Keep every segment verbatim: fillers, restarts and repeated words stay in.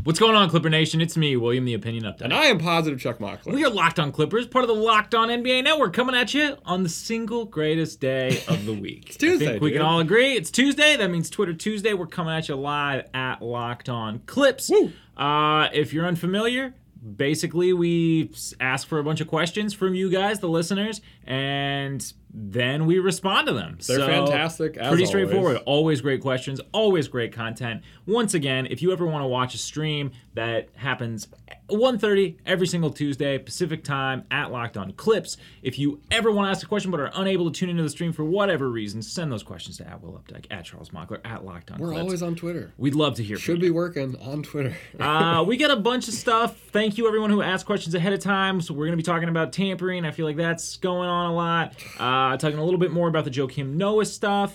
What's going on, Clipper Nation? It's me, William, the Opinion Update. And I am Positive Chuck Mockler. We are Locked On Clippers, part of the Locked On N B A Network, coming at you on the single greatest day of the week. It's Tuesday, I think we dude. can all agree it's Tuesday. That means Twitter Tuesday. We're coming at you live at Locked On Clips. Woo. Uh, if you're unfamiliar, basically we ask for a bunch of questions from you guys, the listeners, and then we respond to them. They're so, fantastic, as Pretty always. straightforward. Always great questions. Always great content. Once again, if you ever want to watch a stream that happens one thirty every single Tuesday, Pacific time, at Locked On Clips. If you ever want to ask a question but are unable to tune into the stream for whatever reason, send those questions to at Will Updike, at Charles Mockler, at Locked On We're Clips. always on Twitter. We'd love to hear Should from be you. working on Twitter. uh, we got a bunch of stuff. Thank you, everyone who asked questions ahead of time. So we're going to be talking about tampering. I feel like that's going on a lot. Uh, talking a little bit more about the Joakim Noah stuff.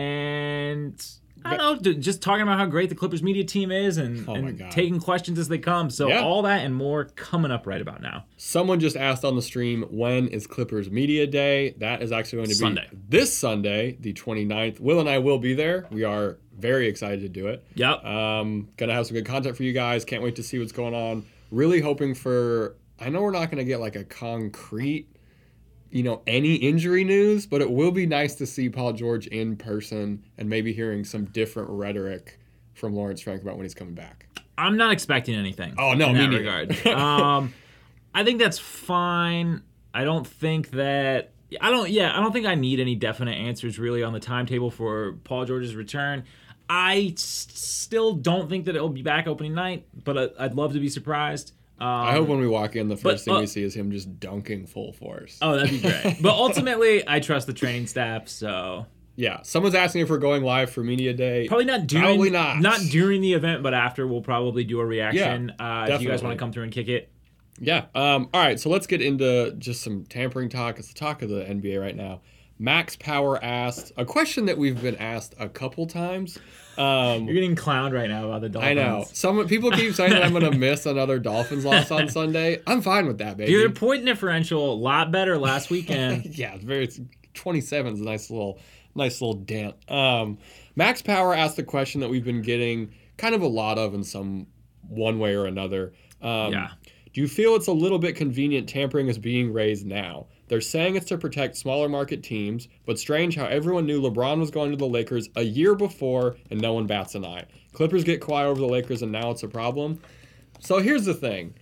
And I don't know, just talking about how great the Clippers media team is and, Oh my and God. taking questions as they come. So Yeah. all that and more coming up right about now. Someone just asked on the stream, when is Clippers Media Day? That is actually going to be Sunday. this Sunday, the twenty-ninth. Will and I will be there. We are very excited to do it. Yep. Um, gonna have some good content for you guys. Can't wait to see what's going on. Really hoping for, I know we're not gonna get like a concrete, you know, any injury news, but it will be nice to see Paul George in person and maybe hearing some different rhetoric from Lawrence Frank about when he's coming back. I'm not expecting anything. Oh, no, in me that neither. regard. um, I think that's fine. I don't think that I don't. Yeah, I don't think I need any definite answers really on the timetable for Paul George's return. I s- still don't think that it'll be back opening night, but I, I'd love to be surprised. Um, I hope when we walk in, the first but, thing uh, we see is him just dunking full force. Oh, that'd be great. But ultimately, I trust the training staff, so Yeah, someone's asking if we're going live for Media Day. probably not during Probably not. not during the event, but after we'll probably do a reaction. Yeah, uh, if you guys definitely. want to come through and kick it. Yeah. Um, all right, so let's get into just some tampering talk. It's the talk of the N B A right now. Max Power asked a question that we've been asked a couple times. Um, You're getting clowned right now by the Dolphins. I know. Some people keep saying that I'm going to miss another Dolphins loss on Sunday. I'm fine with that, baby. Dude, their point differential a lot better last weekend. Yeah, it's very it's twenty-seven is a nice little nice little dent. Um, Max Power asked the question that we've been getting kind of a lot of in some one way or another. Um, Yeah. Do you feel it's a little bit convenient tampering is being raised now? They're saying it's to protect smaller market teams, but strange how everyone knew LeBron was going to the Lakers a year before and no one bats an eye. Clippers get Kawhi over the Lakers and now it's a problem. So here's the thing.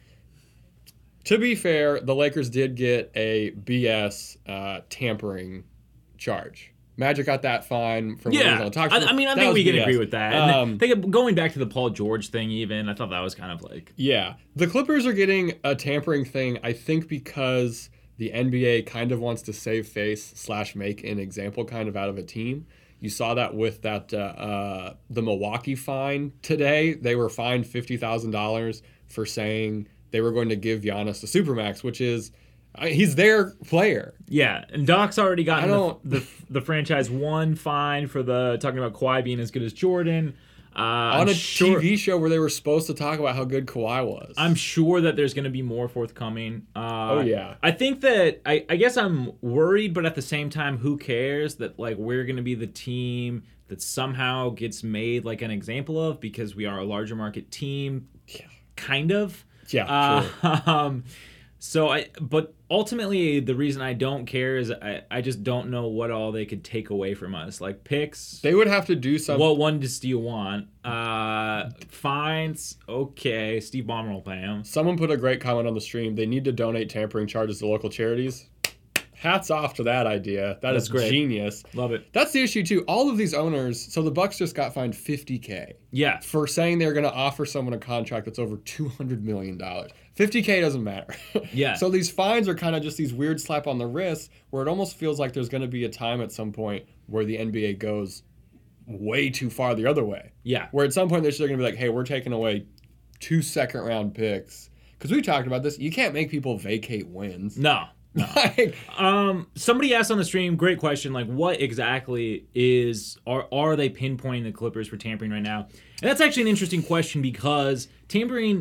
To be fair, the Lakers did get a B S uh, tampering charge. Magic got that fine from what was Yeah, on talk I, show. I mean, I That think was we can B S. agree with that. And Um, think going back to the Paul George thing, even I thought that was kind of like Yeah. The Clippers are getting a tampering thing, I think, because the N B A kind of wants to save face slash make an example kind of out of a team. You saw that with that uh, uh, the Milwaukee fine today. They were fined fifty thousand dollars for saying they were going to give Giannis the Supermax, which is, I, he's their player. yeah. And Doc's already gotten I the, don't- the the franchise one fine for the talking about Kawhi being as good as Jordan. Uh, On I'm a sure, T V show where they were supposed to talk about how good Kawhi was. I'm sure that there's going to be more forthcoming. Uh, Oh, yeah. I think that I, I guess I'm worried, but at the same time, who cares that like we're going to be the team that somehow gets made like an example of because we are a larger market team, Yeah. kind of. Yeah, true. Uh, um, so I, but ultimately, the reason I don't care is I, I just don't know what all they could take away from us, like picks. They would have to do something. What one does do you want? Uh, fines, okay. Steve Ballmer will pay him. Someone put a great comment on the stream. They need to donate tampering charges to local charities. Hats off to that idea. That That's is great. genius. Love it. That's the issue too. All of these owners. So the Bucks just got fined fifty K Yeah, for saying they're going to offer someone a contract that's over two hundred million dollars. fifty K doesn't matter. Yeah. So these fines are kind of just these weird slap on the wrist where it almost feels like there's going to be a time at some point where the N B A goes way too far the other way. yeah. Where at some point they're just going to be like, hey, we're taking away two second round picks. Because we talked about this. You can't make people vacate wins. No. Like, Um, somebody asked on the stream, great question, like what exactly is are are they pinpointing the Clippers for tampering right now? And that's actually an interesting question because tampering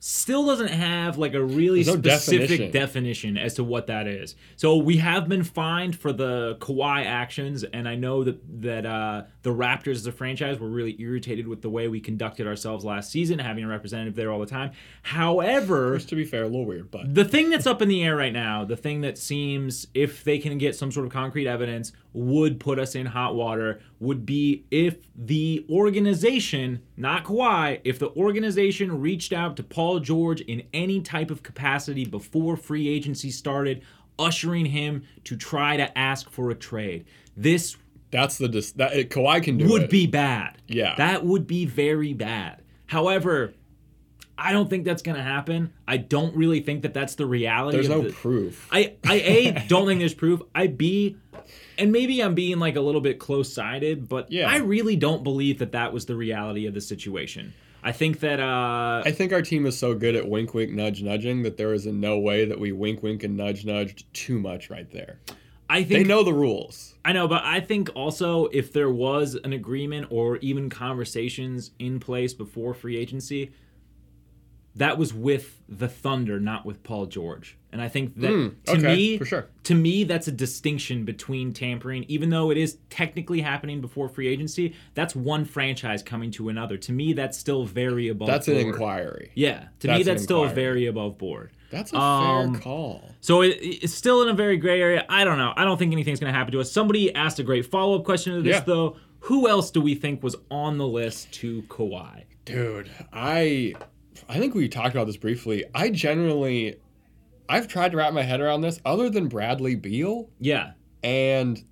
still doesn't have like a really There's no specific definition. definition as to what that is. So we have been fined for the Kawhi actions, and I know that that uh, the Raptors as a franchise were really irritated with the way we conducted ourselves last season, having a representative there all the time. However, Which, to be fair, a little weird, but the thing that's up in the air right now, the thing that seems, if they can get some sort of concrete evidence, would put us in hot water, would be if the organization, not Kawhi, if the organization reached out to Paul George in any type of capacity before free agency started, ushering him to try to ask for a trade. This that's the dis- that it, Kawhi can do would it. be bad. Yeah. That would be very bad. However, I don't think that's going to happen. I don't really think that that's the reality. There's of no the, proof. I, I A, don't think there's proof. I B, and maybe I'm being like a little bit close-sided, but Yeah. I really don't believe that that was the reality of the situation. I think that... Uh, I think our team is so good at wink, wink, nudge, nudging that there is in no way that we wink, wink, and nudge, nudged too much right there. I think They know the rules. I know, but I think also if there was an agreement or even conversations in place before free agency, that was with the Thunder, not with Paul George. And I think that Mm, to okay, me, for sure. to me, that's a distinction between tampering, even though it is technically happening before free agency. That's one franchise coming to another. To me, that's still very above That's board. an inquiry. Yeah, to That's me, an that's still inquiry. very above board. That's a Um, fair call. So it, it's still in a very gray area. I don't know. I don't think anything's going to happen to us. Somebody asked a great follow-up question to this, Yeah. though. Who else do we think was on the list to Kawhi? Dude, I I think we talked about this briefly. I generally I've tried to wrap my head around this other than Bradley Beal Yeah. and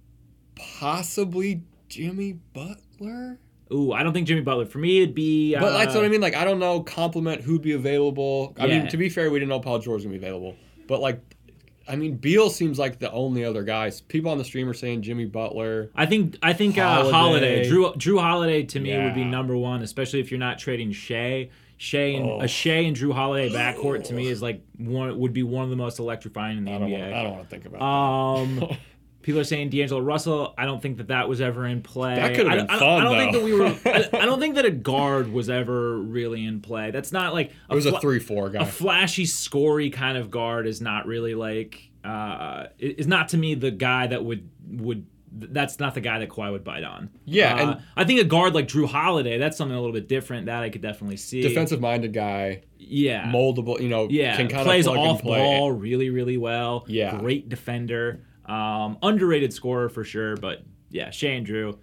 possibly Jimmy Butler. Ooh, I don't think Jimmy Butler. For me, it'd be... But uh, that's what I mean. Like, I don't know, compliment who'd be available. I Yeah. mean, to be fair, we didn't know Paul George was going to be available. But, like, I mean, Beal seems like the only other guy. People on the stream are saying Jimmy Butler. I think I think uh, Holiday. Holiday. Drew Drew Holiday to me would be Yeah. number one, especially if you're not trading Shea. Shea and Oh. a Shea and Drew Holiday backcourt to me is like one would be one of the most electrifying in the I don't, N B want, A. I don't want to think about Um, people are saying D'Angelo Russell. I don't think that that was ever in play. That could've I, been I, I fun, don't think though. that we were. I, I don't think that a guard was ever really in play. That's not like that. It was a fla- three four guy. a flashy, scory kind of guard is not really like. Uh, is not to me the guy that would would. That's not the guy that Kawhi would bite on. Yeah, Uh, and- I think a guard like Drew Holiday. That's something a little bit different. That I could definitely see. Defensive-minded guy, Yeah. moldable, you know, Yeah, can kind plays of plug off and play. ball really, really well. Yeah. Great defender. Um, underrated scorer for sure, but yeah, Shea and Drew.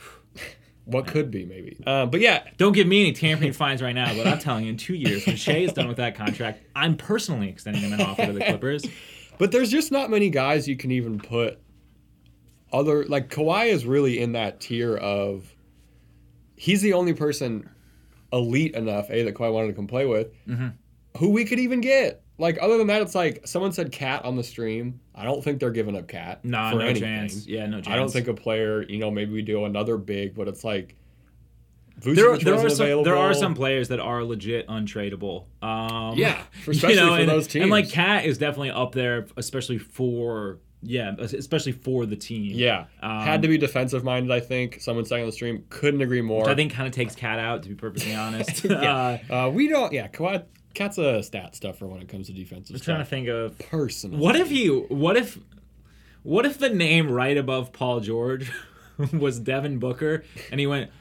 What could be, maybe. Uh, but yeah, Don't give me any tampering fines right now, but I'm telling you, in two years, when Shea is done with that contract, I'm personally extending him an offer to the Clippers. but there's just not many guys you can even put other, like, Kawhi is really in that tier of, he's the only person elite enough, A, that Kawhi wanted to come play with, Mhm. who we could even get. Like, other than that, it's like, someone said Cat on the stream. I don't think they're giving up Cat Nah, for no anything. chance. Yeah, no chance. I don't think a player, you know, maybe we do another big, but it's like, there, Vucevic there are wasn't some available. there are some players that are legit untradeable. Um, Yeah, for- especially for and, those And like teams. Cat is definitely up there, especially for yeah, especially for the team. Yeah, Um, had to be defensive minded. I think someone saying on the stream couldn't agree more. Which I think kind of takes Cat out, to be perfectly honest. yeah, uh, uh, we don't. Yeah, Kawhi, Cat's a stat stuffer when it comes to defensive I'm trying to stuff. think of Personally, what if you what if what if the name right above Paul George was Devin Booker and he went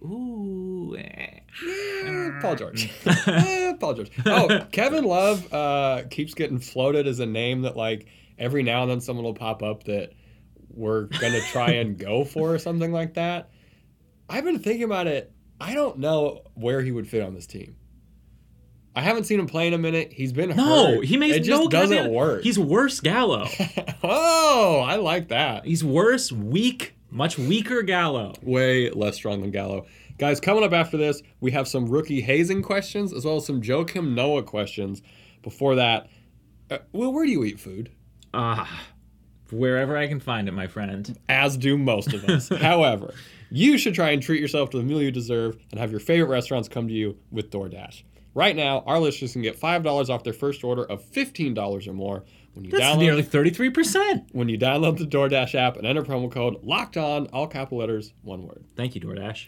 ooh eh. Eh, Paul George. Eh, Paul George. Oh, Kevin Love uh, keeps getting floated as a name that, like, every now and then someone will pop up that we're gonna try and go for or something like that. I've been thinking about it. I don't know where he would fit on this team. I haven't seen him play in a minute. He's been No, hurt. he makes it just no doesn't goddamn- work. He's worse Gallo. Oh, I like that. He's worse, weak, much weaker Gallo. Way less strong than Gallo. Guys, coming up after this, we have some rookie hazing questions as well as some Joakim Noah questions. Before that, uh, Will, where do you eat food? Ah, wherever I can find it, my friend. As do most of us. However, you should try and treat yourself to the meal you deserve and have your favorite restaurants come to you with DoorDash. Right now, our listeners can get five dollars off their first order of fifteen dollars or more when you That's download nearly thirty-three percent. when you download the DoorDash app and enter promo code LOCKEDON, all capital letters, one word. Thank you, DoorDash.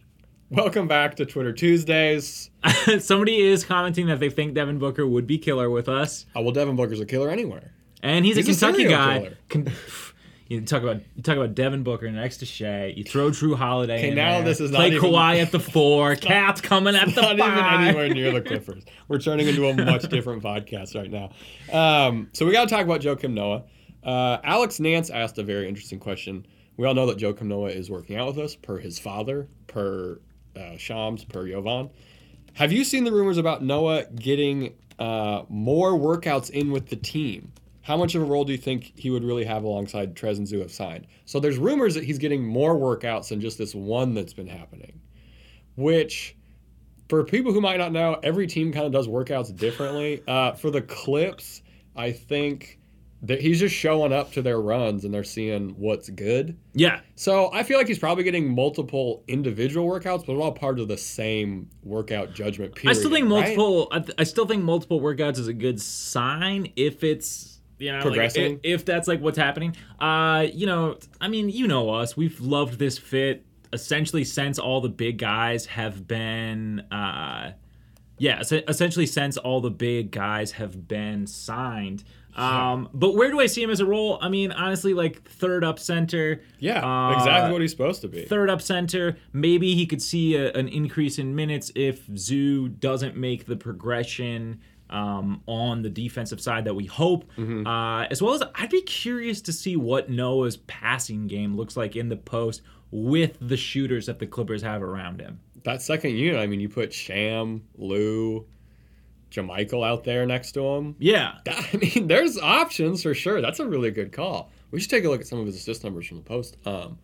Welcome back to Twitter Tuesdays. Somebody is commenting that they think Devin Booker would be killer with us. Oh, well, Devin Booker's a killer anywhere. And he's, he's a Kentucky a guy. Con- you talk about you talk about Devin Booker next to Shea. You throw Drew Holiday okay, in now there. this is Play not even, Kawhi at the four. Cat's coming at the not five. Not even anywhere near the Clippers. We're turning into a much different podcast right now. Um, so we got to talk about Joakim Noah. Uh, Alex Nance asked a very interesting question. We all know that Joakim Noah is working out with us, per his father, per uh, Shams, per Jovan. Have you seen the rumors about Noah getting uh, more workouts in with the team? How much of a role do you think he would really have alongside Trez and Zoo have signed? So there's rumors that he's getting more workouts than just this one that's been happening, which, for people who might not know, every team kind of does workouts differently. Uh, for the Clips, I think that he's just showing up to their runs and they're seeing what's good. Yeah. So I feel like he's probably getting multiple individual workouts, but all part of the same workout judgment period. I still think right? multiple. I, th- I still think multiple workouts is a good sign if it's you know progressing. Like, if, if that's like what's happening. Uh, you know, I mean, you know us. We've loved this fit essentially since all the big guys have been. Uh, yeah, essentially since all the big guys have been signed. Um, but where do I see him as a role? I mean, honestly, like third up center. Yeah, uh, exactly what he's supposed to be. Third up center. Maybe he could see a, an increase in minutes if Zoo doesn't make the progression um, on the defensive side that we hope. Mm-hmm. Uh, as well as I'd be curious to see what Noah's passing game looks like in the post with the shooters that the Clippers have around him. That second unit, I mean, you put Sham, Lou, JaMychal out there next to him. Yeah. I mean, there's options for sure. That's a really good call. We should take a look at some of his assist numbers from the post. Um,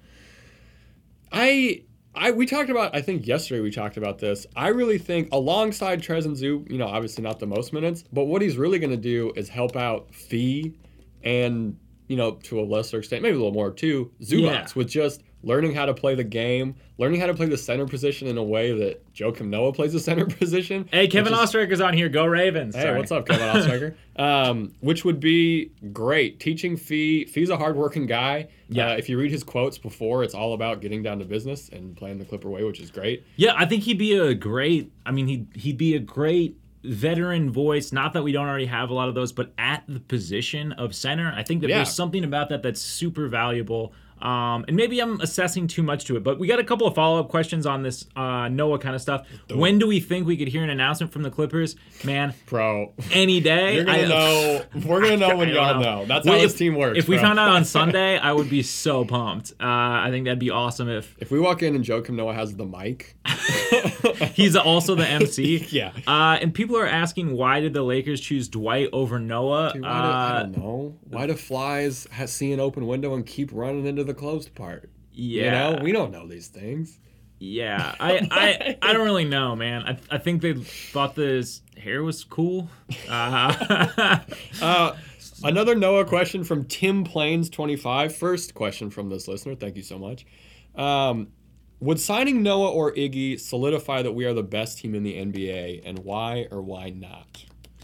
I, I, we talked about, I think yesterday we talked about this. I really think alongside Trez and Zoo, you know, obviously not the most minutes, but what he's really going to do is help out Fee and, you know, to a lesser extent, maybe a little more too, Zubac Yeah. with just learning how to play the game, learning how to play the center position in a way that Joakim Noah plays the center position. Hey, Kevin Oestreicher's on here. Go Ravens. Hey, Sorry. what's up, Kevin Oestreicher? um, which would be great. Teaching Fee. Fee's a hardworking guy. Yeah. Uh, if you read his quotes before, it's all about getting down to business and playing the Clipper way, which is great. Yeah, I think he'd be a great, I mean, he'd, he'd be a great veteran voice. Not that we don't already have a lot of those, but at the position of center, I think that Yeah. there's something about that that's super valuable. Um, and maybe I'm assessing too much to it, but we got a couple of follow-up questions on this uh, Noah kind of stuff. When do we think we could hear an announcement from the Clippers? Man, Bro, any day. you're gonna I, know. We're gonna know when I y'all don't know. That's Well, how if, this team works. If we bro. found out on Sunday, I would be so pumped. Uh, I think that'd be awesome if if we walk in and Joakim Noah has the mic, he's also the M C. Yeah. Uh, and people are asking, why did the Lakers choose Dwight over Noah? Dude, why do, uh, I don't know. Why do flies ha- see an open window and keep running into the closed part? Yeah. You know, we don't know these things. Yeah, I, I I don't really know, man. I I think they thought this hair was cool. Uh, Uh, another Noah question from Tim Plains twenty-five. First question from this listener. Thank you so much. Um, would signing Noah or Iggy solidify that we are the best team in the N B A, and why or why not?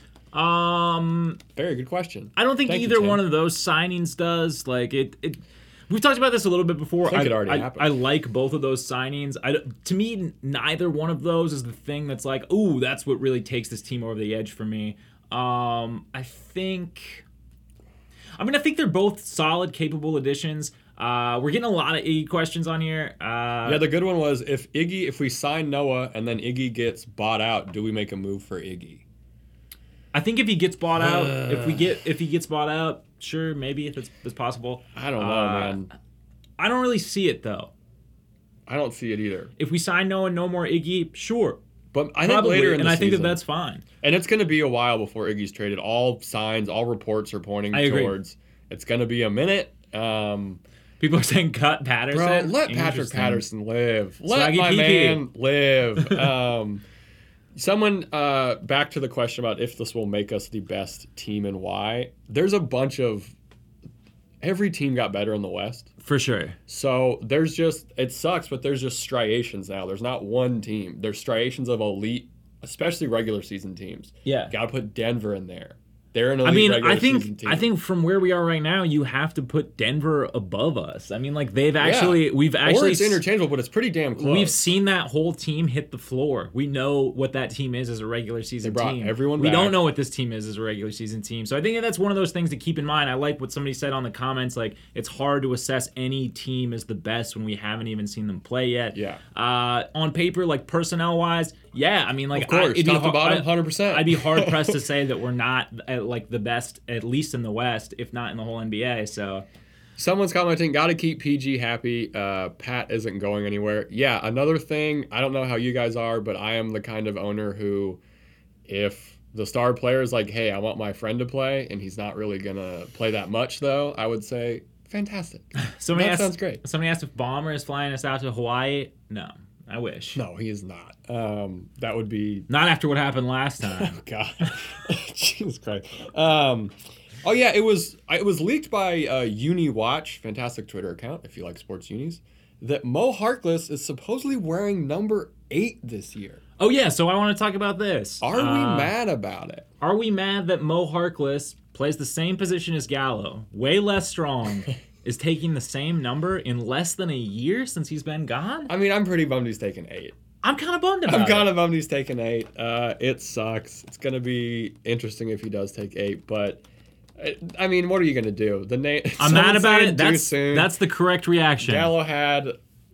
um, Very good question. I don't think Thank you, either Tim. one of those signings does. Like it, it. We've talked about this a little bit before. I think it already I, happened. I like both of those signings. I, to me, neither one of those is the thing that's like, ooh, that's what really takes this team over the edge for me. Um, I think. I mean, I think they're both solid, capable additions. Uh, we're getting a lot of Iggy questions on here. Uh, Yeah, the good one was if Iggy, if we sign Noah and then Iggy gets bought out, do we make a move for Iggy? I think if he gets bought out, if we get if he gets bought out, sure, maybe if it's, it's possible. I don't know, Uh, man. I don't really see it though. I don't see it either. If we sign Noah, no more Iggy, sure, But I think probably, later in and the I think season, that that's fine. and it's going to be a while before Iggy's traded. All signs, all reports are pointing I agree. towards it's going to be a minute. Um, People are saying cut Patterson. bro, let Patrick Interesting. Patterson live. Let Swaggy my P P. man live. um, someone uh, back to the question about if this will make us the best team and why. There's a bunch of every team got better in the West. For sure. So there's just, it sucks, but there's just striations now. There's not one team. There's striations of elite, especially regular season teams. Yeah. Got to put Denver in there. They're an elite I mean, regular I think season team. I think from where we are right now, you have to put Denver above us. I mean, like they've actually yeah. we've or actually it's interchangeable, but it's pretty damn close. We've seen that whole team hit the floor. We know what that team is as a regular season They brought team. everyone we back. don't know what this team is as a regular season team. So I think that's one of those things to keep in mind. I like what somebody said on the comments. Like, it's hard to assess any team as the best when we haven't even seen them play yet. Yeah. Uh, on paper, like personnel wise, yeah. I mean, like, Of course, I, it'd top be to bottom, I- one hundred percent. I'd be hard pressed to say that we're not at, like the best, at least in the West, if not in the whole N B A. So. Someone's commenting, got to keep P G happy. Uh, Pat isn't going anywhere. Yeah, another thing, I don't know how you guys are, but I am the kind of owner who, if the star player is like, hey, I want my friend to play, and he's not really going to play that much, though, I would say, fantastic. Somebody that asked, sounds great. Somebody asked if Bomber is flying us out to Hawaii. No, I wish. No, he is not. Um, that would be... Not after what happened last time. Oh, God. Jesus Christ. Um, oh, yeah, it was it was leaked by uh, UniWatch, fantastic Twitter account, if you like sports unis, that Mo Harkless is supposedly wearing number eight this year. Oh, yeah, so I want to talk about this. Are we Uh, mad about it? Are we mad that Mo Harkless plays the same position as Gallo, way less strong, is taking the same number in less than a year since he's been gone? I mean, I'm pretty bummed he's taking eight. I'm kind of bummed about I'm kind it. of bummed he's taking eight. Uh, it sucks. It's going to be interesting if he does take eight, but... I mean, what are you going to do? The name. I'm mad about it. Too That's, soon. that's the correct reaction. Gallo had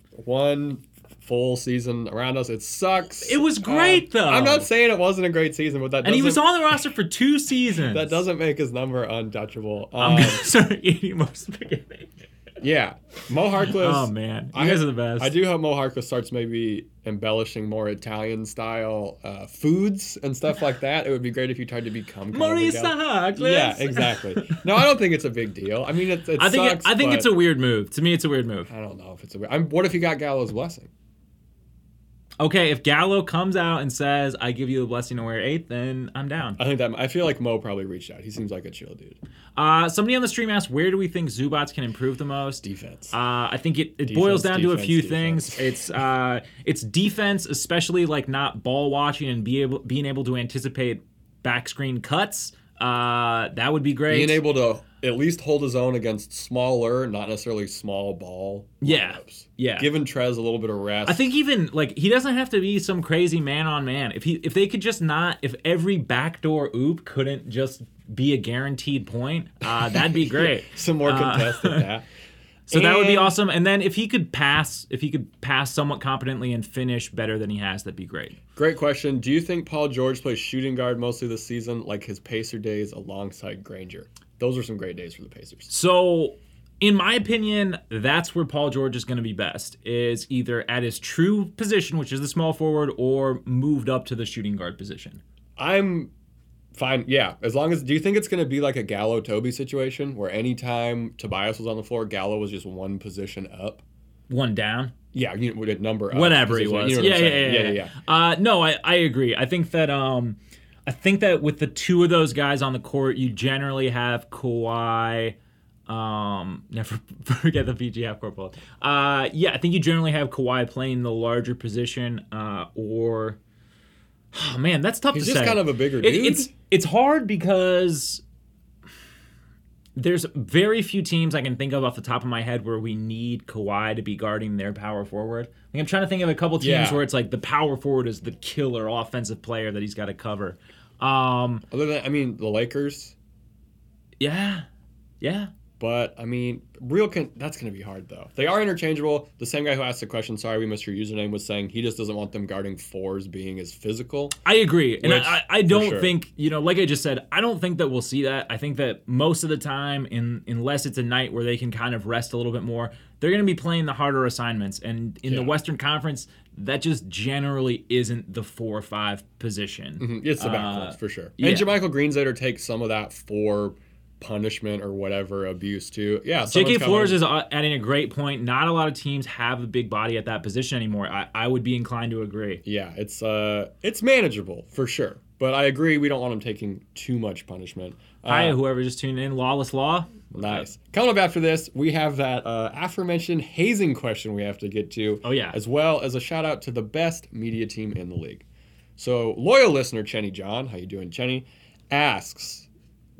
one full season around us. It sucks. It was great, Um, though. I'm not saying it wasn't a great season, but that and he doesn't- was on the roster for two seasons. that doesn't make his number untouchable. I'm Um, going to start eating more spaghetti. yeah, Mo Harkless. Oh, man. You I- guys are the best. I do hope Mo Harkless starts maybe embellishing more Italian style uh, foods and stuff like that. It would be great if you tried to become kind of a Marisa Gallo- Harkless. Yeah, exactly. No, I don't think it's a big deal. I mean, it, it I think sucks, it, I think but it's a weird move. To me, it's a weird move. I don't know if it's a weird. I'm, what if he got Gallo's blessing? Okay, if Gallo comes out and says, I give you the blessing to wear eight, then I'm down. I think that I feel like Mo probably reached out. He seems like a chill dude. Uh, somebody on the stream asked, where do we think Zubats can improve the most? Defense. Uh, I think it, it Defense, boils down to a defense, few defense. things. It's uh, it's defense, especially like not ball watching and be able being able to anticipate back screen cuts. Uh, that would be great. Being able to at least hold his own against smaller, not necessarily small ball. Yeah. lineups. Yeah. Giving Trez a little bit of rest. I think even like he doesn't have to be some crazy man on man. If he if they could just not if every backdoor oop couldn't just be a guaranteed point, uh, that'd be great. some more Uh, contested that. So that would be And- awesome. And then if he could pass, if he could pass somewhat competently and finish better than he has, that'd be great. Great question. Do you think Paul George plays shooting guard mostly this season, like his Pacer days alongside Granger? Those are some great days for the Pacers. So, in my opinion, that's where Paul George is going to be best. Is either at his true position, which is the small forward, or moved up to the shooting guard position. I'm fine. Yeah, as long as. Do you think it's going to be like a Gallo Toby situation where anytime Tobias was on the floor, Gallo was just one position up? One down. Yeah, you would number up Whatever he position. was. You know what yeah, I'm yeah, saying. yeah, yeah, yeah, yeah. Uh, no, I, I agree. I think that um, I think that with the two of those guys on the court, you generally have Kawhi. Um, never forget the P G half court ball. Uh, yeah, I think you generally have Kawhi playing the larger position, uh, or oh man, that's tough He's to just say. kind of a bigger It- dude. it's it's hard because there's very few teams I can think of off the top of my head where we need Kawhi to be guarding their power forward. Like I'm trying to think of a couple teams Yeah. where it's like the power forward is the killer offensive player that he's got to cover. Um, Other than, I mean, the Lakers. yeah, yeah. But, I mean, real con- that's going to be hard, though. They are interchangeable. The same guy who asked the question, sorry we missed your username, was saying he just doesn't want them guarding fours being as physical. I agree. And Which, I, I, I for don't sure. think, you know, like I just said, I don't think that we'll see that. I think that most of the time, in unless it's a night where they can kind of rest a little bit more, they're going to be playing the harder assignments. And in the Yeah. Western Conference, that just generally isn't the four or five position. Mhm, It's the Uh, backcourts, for sure. yeah. And Jermichael Greensider takes some of that for punishment or whatever abuse, too. Yeah, J K someone's Flores coming- is uh, adding a great point. Not a lot of teams have a big body at that position anymore. I, I would be inclined to agree. Yeah, it's uh, it's manageable, for sure. But I agree, we don't want him taking too much punishment. Uh, Hi, whoever just tuned in. Lawless Law. Nice. Coming up after this, we have that uh, aforementioned hazing question we have to get to. Oh, yeah. As well as a shout out to the best media team in the league. So, loyal listener Chenny John, how you doing, Chenny, asks,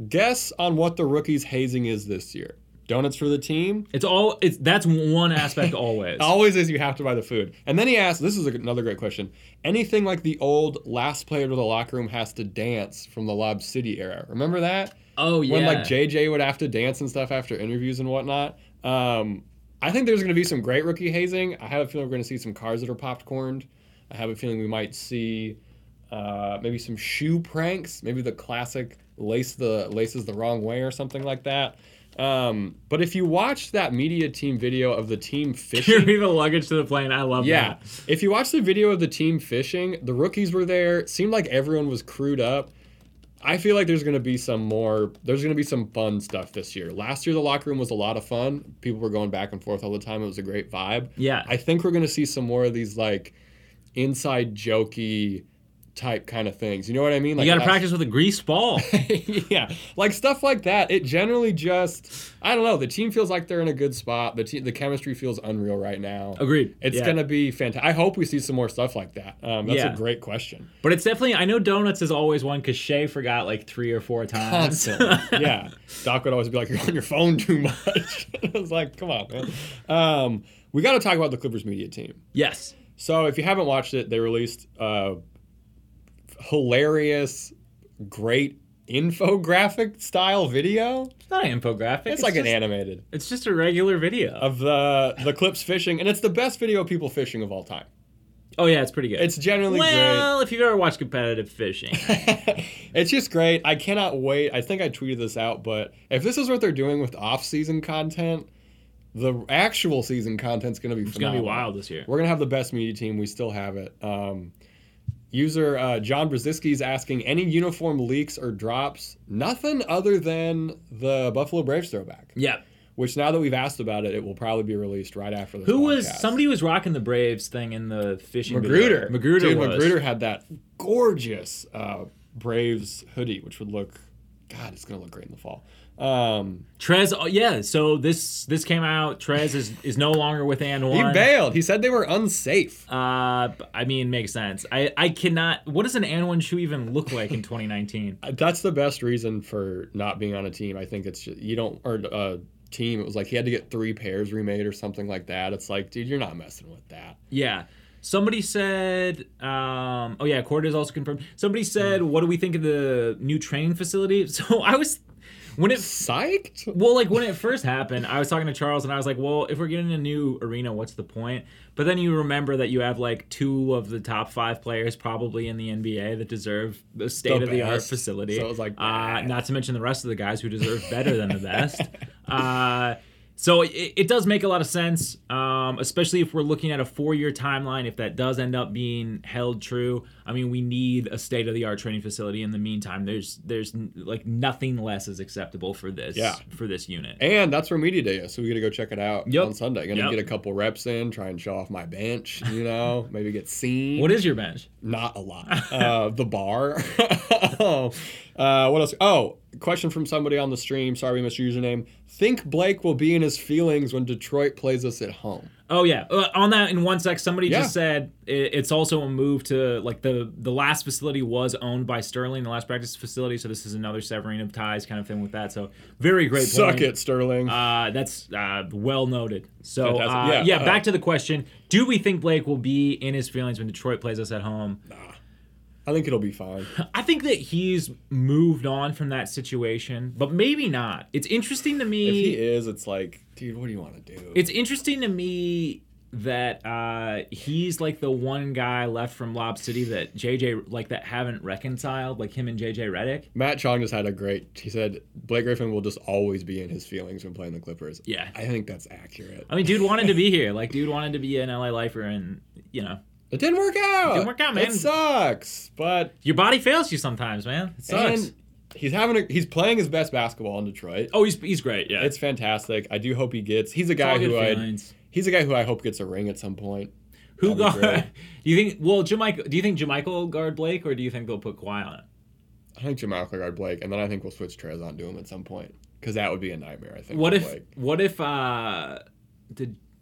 Guess on what the rookies' hazing is this year. Donuts for the team? It's all it's that's one aspect always. Always is you have to buy the food. And then he asked, this is another great question. Anything like the old last player to the locker room has to dance from the Lob City era. Remember that? Oh, yeah. When like J J would have to dance and stuff after interviews and whatnot. Um, I think there's going to be some great rookie hazing. I have a feeling we're going to see some cars that are popcorned. I have a feeling we might see uh, maybe some shoe pranks. Maybe the classic lace the laces the wrong way or something like that. Um, but if you watch that media team video of the team fishing, Carry the luggage to the plane. I love yeah, that. if you watch the video of the team fishing, the rookies were there. It seemed like everyone was crewed up. I feel like there's going to be some more. There's going to be some fun stuff this year. Last year, the locker room was a lot of fun. People were going back and forth all the time. It was a great vibe. Yeah. I think we're going to see some more of these like inside jokey type kind of things. You know what I mean? Like You got to last- practice with a greased ball. yeah, like stuff like that. It generally just, I don't know. The team feels like they're in a good spot. The te- the chemistry feels unreal right now. Agreed. It's Yeah. gonna be fantastic. I hope we see some more stuff like that. Um, that's Yeah. a great question. But it's definitely, I know donuts is always one because Shea forgot like three or four times. Constantly. yeah, Doc would always be like, "You're on your phone too much." I was like, "Come on, man." Um, we got to talk about the Clippers media team. Yes. So if you haven't watched it, they released a hilarious, great infographic style video. It's not an infographic. It's, like an just, animated It's just a regular video. of the the clips fishing, and it's the best video of people fishing of all time. oh, yeah, it's pretty good. It's generally well, if you've ever watched competitive fishing. great. It's just great. I cannot wait. I think I tweeted this out, but if this is what they're doing with off-season content, the actual season content's going to be It's going to phenomenal. be wild this year. We're going to have the best media team. We still have it. Um, user uh, John Brzezinski is asking, any uniform leaks or drops? Nothing other than the Buffalo Braves throwback, Yeah. which now that we've asked about it, it will probably be released right after this Who was, podcast. somebody was rocking the Braves thing in the fishing Magruder. video. Magruder Dude, was. Magruder had that gorgeous uh, Braves hoodie, which would look, God, it's going to look great in the fall. Um, Trez, oh, yeah, so this this came out. Trez is, is no longer with And he One. bailed. He said they were unsafe. Uh, I mean, makes sense. I, I cannot. What does an And One shoe even look like in twenty nineteen? That's the best reason for not being on a team. I think it's just, you don't, or a team, it was like he had to get three pairs remade or something like that. It's like, dude, you're not messing with that. Yeah. Somebody said, um, oh yeah, Cortez also confirmed. Somebody said, what do we think of the new training facility? So I was, when it, Psyched? well, like when it first happened, I was talking to Charles and I was like, well, if we're getting a new arena, what's the point? But then you remember that you have like two of the top five players probably in the N B A that deserve the state-of-the-art best. facility. So it was like, uh, nah. not to mention the rest of the guys who deserve better than the best. Uh, So it, it does make a lot of sense, um, especially if we're looking at a four-year timeline. If that does end up being held true, I mean, we need a state-of-the-art training facility. In the meantime, there's there's like nothing less is acceptable for this Yeah. for this unit. And that's where media day is, so we got to go check it out Yep. on Sunday. Gonna Yep. get a couple reps in, try and show off my bench, you know, maybe get seen. What is your bench? Not a lot. Uh, the bar. uh, what else? Oh, question from somebody on the stream. Sorry we missed your username. Think Blake will be in his feelings when Detroit plays us at home? Oh yeah, uh, on that in one sec, somebody Yeah. just said it, it's also a move to like the the last facility was owned by Sterling, the last practice facility. So this is another severing of ties kind of thing with that. So very great Suck point. it, Sterling. Uh, that's uh, well noted. So, Fantastic. uh, Yeah, yeah, uh, back to the question. Do we think Blake will be in his feelings when Detroit plays us at home? I think it'll be fine. I think that he's moved on from that situation, but maybe not. It's interesting to me. If he is, it's like, dude, what do you want to do? It's interesting to me that uh, he's like the one guy left from Lob City that J J, like that haven't reconciled, like him and J J Redick. Matt Chong just had a great, he said, Blake Griffin will just always be in his feelings when playing the Clippers. Yeah. I think that's accurate. I mean, dude wanted to be here. Like, dude wanted to be an L A lifer, and, you know, It didn't work out. Didn't work out, man. It sucks, but your body fails you sometimes, man. It sucks. and he's having a, he's playing his best basketball in Detroit. oh, he's he's great, yeah. It's fantastic. I do hope he gets. He's a It's all guy good who I. feelings. He's a guy who I hope gets a ring at some point. Who That'd be guard? great. Do you think? Well, Jamichael. Do you think Jamichael will guard Blake, or do you think they'll put Kawhi on it? I think Jamal will guard Blake, and then I think we'll switch Trez on to him at some point because that would be a nightmare. I think. What for if? Blake. What if? uh Did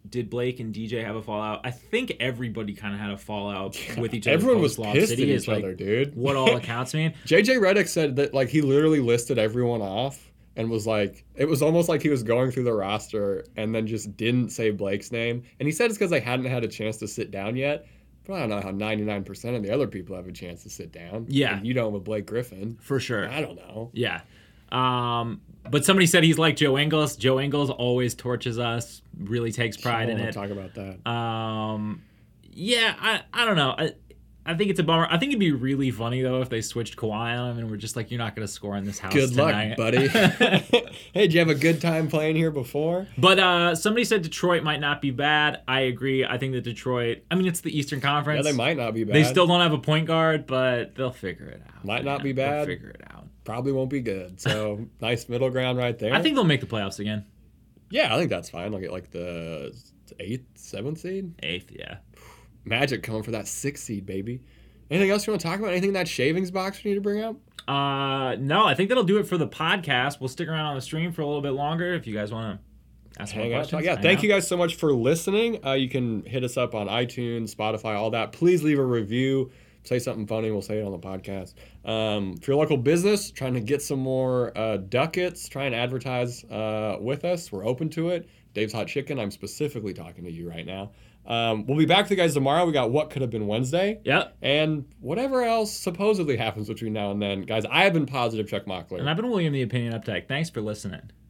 did Blake and D J have a fallout? I think everybody kind of had a fallout with each other. Everyone was post-Lob pissed at City each is, like, other, dude. what all accounts mean. J J Redick said that like he literally listed everyone off and was like, it was almost like he was going through the roster and then just didn't say Blake's name. And he said it's because they hadn't had a chance to sit down yet. But I don't know how ninety-nine percent of the other people have a chance to sit down. Yeah. And you don't with Blake Griffin. For sure. I don't know. Yeah. Um, but somebody said he's like Joe Ingles. Joe Ingles always torches us, really takes pride I in don't it. wanna talk about that. Um, yeah, I, I don't know. I, I think it's a bummer. I think it'd be really funny, though, if they switched Kawhi on him and we're just like, you're not going to score in this house Good tonight. luck, buddy. Hey, did you have a good time playing here before? But uh, somebody said Detroit might not be bad. I agree. I think that Detroit, I mean, it's the Eastern Conference. Yeah, they might not be bad. They still don't have a point guard, but they'll figure it out. Might not man. be bad. They'll figure it out. Probably won't be good. So, nice middle ground right there. I think they'll make the playoffs again. Yeah, I think that's fine. They'll get like the eighth, seventh seed. Eighth, yeah. Magic coming for that sixth seed, baby. Anything else you want to talk about? Anything in that shavings box we need to bring up? Uh, no, I think that'll do it for the podcast. We'll stick around on the stream for a little bit longer if you guys want to ask more Hang out. questions. Yeah, Hang thank out. you guys so much for listening. Uh, you can hit us up on iTunes, Spotify, all that. Please leave a review. Say something funny. We'll say it on the podcast. Um, if you're a local business trying to get some more uh, ducats, try and advertise uh, with us. We're open to it. Dave's Hot Chicken, I'm specifically talking to you right now. Um, we'll be back with you guys tomorrow. We got What Could Have Been Wednesday. Yep. And whatever else supposedly happens between now and then. Guys, I have been Positive Chuck Mockler. And I've been William the Opinion Uptake. Thanks for listening.